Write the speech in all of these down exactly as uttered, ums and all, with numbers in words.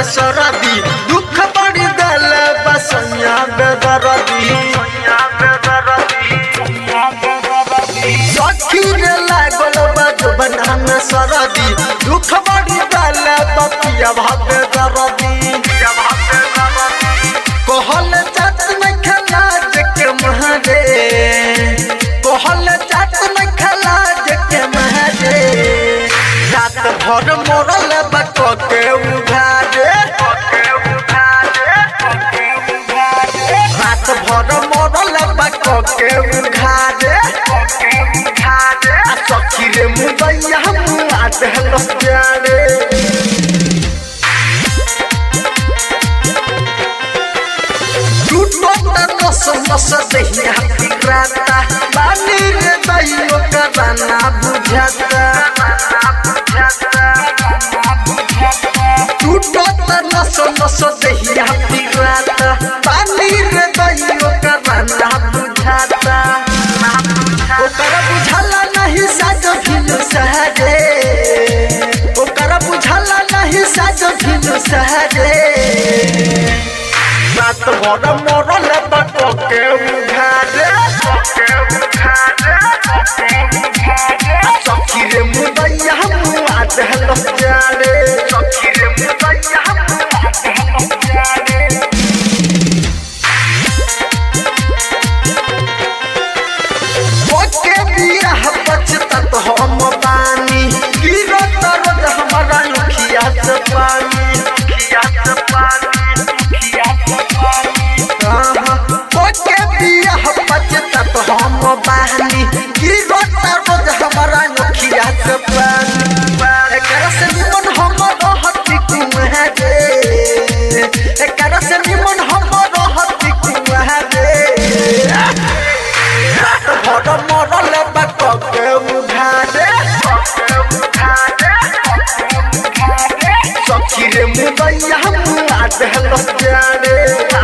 सरदी दुख बड़ी दल बसैया बेदरदी सखी रे लागल बजबना में सरदी दुख बड़ी दल बपिया भावे दरदी कहल जात में खेला के महरे कहल जात में खेला के महरे रात भर मोरल बक के उघारे रात भर मोरल बक के उघारे सखी रे मुदैया मुआ देहल प्यारे नस नस दहिया फिराता पानी रे दैयो कराना बुझाता टूटत नस नस दहिया फिराता पानी रे दैयो कराना बुझाता ओकर बुझाला नहीं साजो भिनु सहरे ओकर बुझाला नहीं साजो भिनु सहरे रात भर मोरल बक के उघारे सखी रे मुदैया मुआ देहल प्यारे सखी रे मुदैया मुआ देहल प्यारे ओके बियाह बचतत हम बानी गिरत रोज हमारा लुखिया से पानी लुखिया से पानी हम बहनी गिरत रोज हमारा लुखिया से पानी एकरा से निमन हम रहती कुम्हरे एकरा से निमन हम रहती कुम्हरे रात भर मरल बक के उघारे सखी रे मुदैया मुआ देहल प्यारे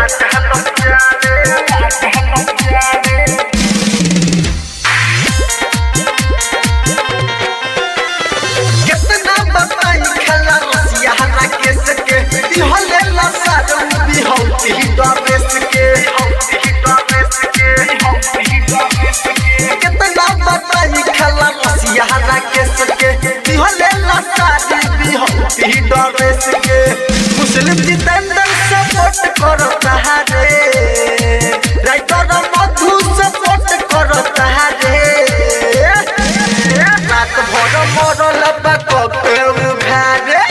कितना बताई खेला रसिया के सके दिहले लसारी बिहती डरेस के मुस्लिम जितेंद्र सपोर्ट करता रे राइटर मधु सपोर्ट करता रे रात भर मरल बक के उघारे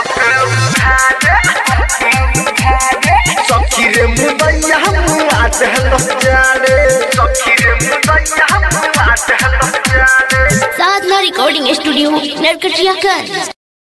सखी रे मुदैया मुआ देहल प्यारे सखी रे मुदैया मुआ देहल प्यारे साधना रिकॉर्डिंग स्टूडियो नरकटियागंज।